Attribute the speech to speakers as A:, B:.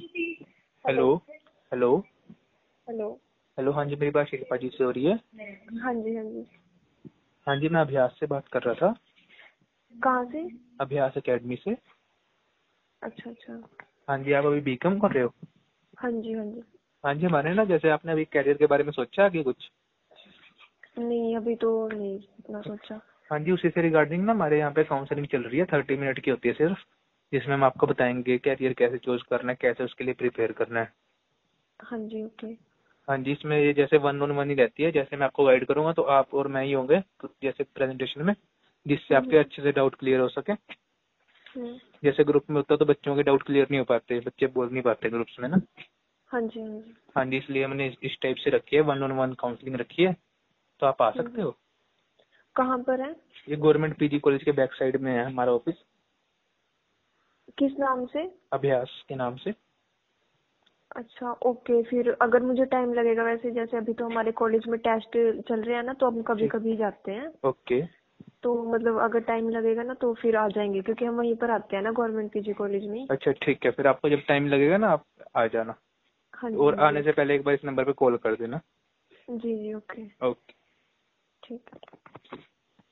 A: Hello. Hello.
B: Hello.
A: Hello, हाँ जी, मेरी बात शिल्पा जी से हो रही है?
B: हाँ जी, हाँ जी।
A: हाँ जी, मैं अभ्यास से बात कर रहा था।
B: कहाँ से?
A: अभ्यास एकेडमी से।
B: अच्छा अच्छा।
A: हाँ जी, आप अभी बीकॉम कर रहे हो?
B: हाँ जी, हाँ जी।
A: हाँ जी, हमारे ना, जैसे आपने अभी कैरियर के बारे में सोचा आगे कुछ?
B: नहीं, अभी तो नहीं इतना सोचा।
A: हाँ जी, उसी से रिगार्डिंग ना हमारे यहाँ पे काउंसलिंग चल रही है, 30 मिनट की होती है सिर्फ, जिसमें हम आपको बताएंगे कैरियर कैसे चूज करना है, कैसे उसके लिए प्रिपेयर करना है।
B: हाँ जी, ओके।
A: हाँ जी, इसमें ये जैसे 1-on-1 ही रहती है, जैसे मैं आपको गाइड करूंगा तो आप और मैं ही होंगे तो जैसे प्रेजेंटेशन में, जिससे आपके
B: हम्म
A: अच्छे से डाउट क्लियर हो सके।
B: हम्म।
A: जैसे ग्रुप में होता है तो बच्चों के डाउट क्लियर नहीं हो पाते, बच्चे बोल नहीं पाते ग्रुप्स में ना।
B: हाँ जी, हाँ जी।
A: हाँ जी, इसलिए हमने इस टाइप से रखी है, 1-on-1 काउंसलिंग रखी है, तो आप आ सकते
B: हम्म।
A: हो।
B: कहाँ पर है?
A: ये गवर्नमेंट पीजी कॉलेज के बैक साइड में है हमारा ऑफिस,
B: किस नाम से?
A: अभ्यास के नाम से।
B: अच्छा, ओके। फिर अगर मुझे टाइम लगेगा, वैसे जैसे अभी तो हमारे कॉलेज में टेस्ट चल रहे हैं ना, तो हम कभी
A: ठीक।
B: कभी जाते हैं।
A: ओके।
B: तो मतलब अगर टाइम लगेगा ना तो फिर आ जाएंगे, क्योंकि हम वहीं पर आते हैं ना, गवर्नमेंट पीजी कॉलेज में ही।
A: अच्छा ठीक है, फिर आपको जब टाइम लगेगा ना आप आ जाना,
B: हाँ जी,
A: और
B: हाँ जी,
A: आने से
B: ओके।
A: पहले एक बार इस नंबर पे कॉल कर देना।
B: जी जी, ओके।
A: ओके।
B: ठीक है।